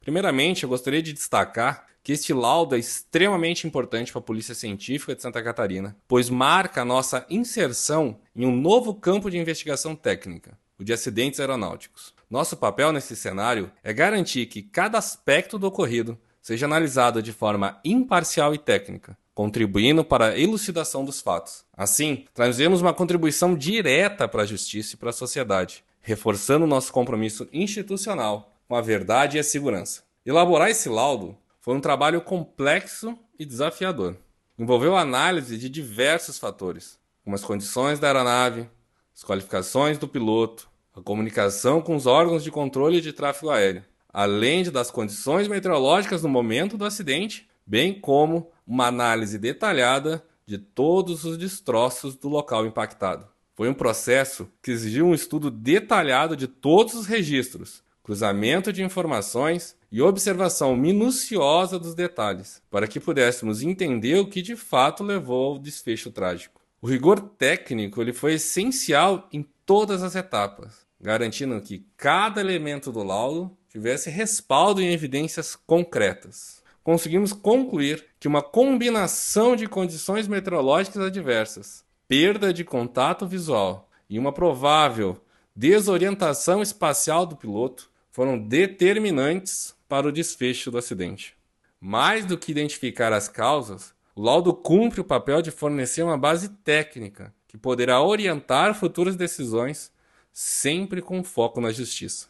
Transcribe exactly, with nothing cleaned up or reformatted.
Primeiramente, eu gostaria de destacar que este laudo é extremamente importante para a Polícia Científica de Santa Catarina, pois marca a nossa inserção em um novo campo de investigação técnica, o de acidentes aeronáuticos. Nosso papel nesse cenário é garantir que cada aspecto do ocorrido seja analisado de forma imparcial e técnica, contribuindo para a elucidação dos fatos. Assim, trazemos uma contribuição direta para a justiça e para a sociedade, reforçando nosso compromisso institucional com a verdade e a segurança. Elaborar esse laudo foi um trabalho complexo e desafiador. Envolveu a análise de diversos fatores, como as condições da aeronave, as qualificações do piloto, a comunicação com os órgãos de controle de tráfego aéreo, além de das condições meteorológicas no momento do acidente, bem como uma análise detalhada de todos os destroços do local impactado. Foi um processo que exigiu um estudo detalhado de todos os registros, cruzamento de informações e observação minuciosa dos detalhes, para que pudéssemos entender o que de fato levou ao desfecho trágico. O rigor técnico ele foi essencial em todas as etapas, garantindo que cada elemento do laudo tivesse respaldo em evidências concretas. Conseguimos concluir que uma combinação de condições meteorológicas adversas, perda de contato visual e uma provável desorientação espacial do piloto foram determinantes para o desfecho do acidente. Mais do que identificar as causas, o laudo cumpre o papel de fornecer uma base técnica que poderá orientar futuras decisões, sempre com foco na justiça.